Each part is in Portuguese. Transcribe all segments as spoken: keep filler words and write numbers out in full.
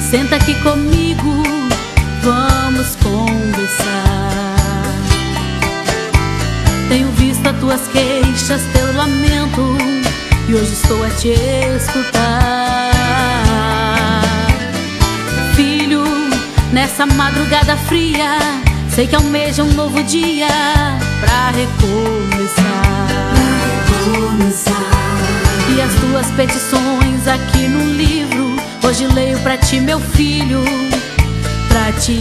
Senta aqui comigo, vamos conversar. Tenho visto as tuas queixas, teu lamento, e hoje estou a te escutar. Filho, nessa madrugada fria, sei que almeja um novo dia pra recomeçar. E as tuas petições aqui no livro, hoje leio pra ti, meu filho, pra te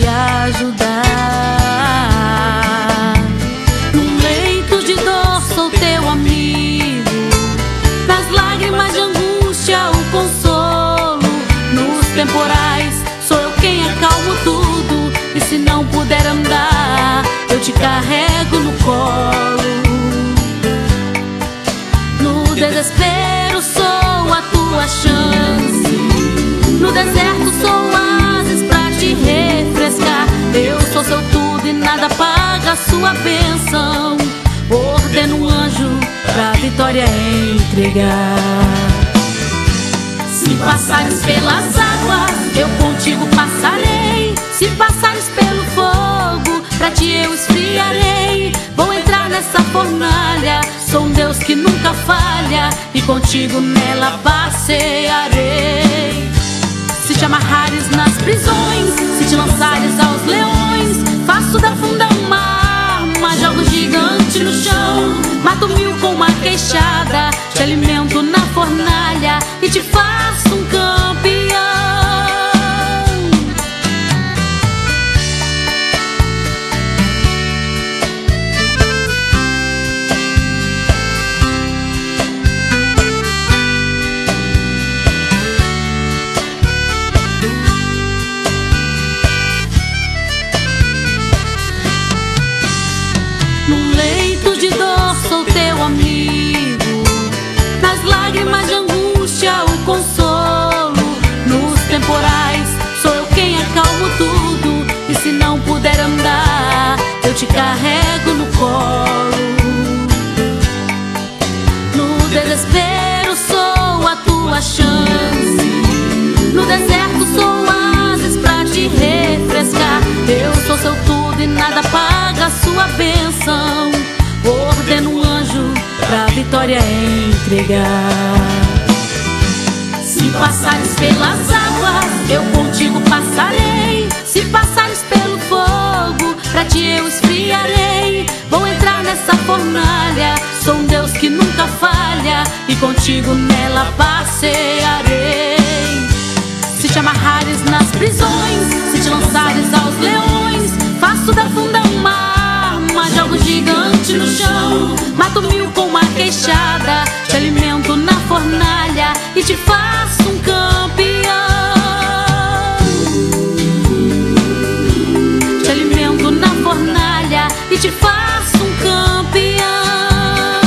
ajudar. Num leito de dor sou teu amigo, nas lágrimas de angústia o consolo, nos temporais sou eu quem acalmo tudo, e se não puder andar, eu te carrego no colo. No desespero sou a tua chance, no deserto sou oásis pra te refrescar. Eu sou seu tudo e nada paga a sua bênção. Ordeno um anjo pra vitória entregar. Se passares pelas águas, eu contigo passarei. Se passares pelo fogo, pra ti eu esfriarei. Vou entrar nessa fornalha, sou um Deus que nunca falha, e contigo nela passearei. Se te amarrares nas prisões, se te lançares aos leões, faço da funda um mar, mas jogo gigante no chão. Mato mil com uma queixada, te alimento na fornalha e te faço um campeão. Num leito de dor sou teu amigo, nas lágrimas de angústia o consolo, nos temporais sou eu quem acalmo tudo, e se não puder andar, eu te carrego no colo. No desespero sou a tua chance, no deserto sou oásis pra te refrescar. Eu sou seu tudo e nada paga a sua bênção. Ordeno um anjo pra vitória entregar. Se passares pelas águas, eu contigo passarei. Se passares pelo fogo, pra ti eu esfriarei. Vou entrar nessa fornalha, sou um Deus que nunca falha, e contigo nela passearei. Se te amarrares nas prisões, se te lançares aos leões, faço da funda um mar, mas jogo gigante no chão. Mato mil com uma queixada, te alimento na fornalha e te faço um campeão. Te alimento na fornalha e te faço um campeão.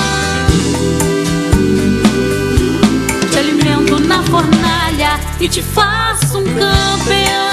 Te alimento na fornalha e te faço um campeão.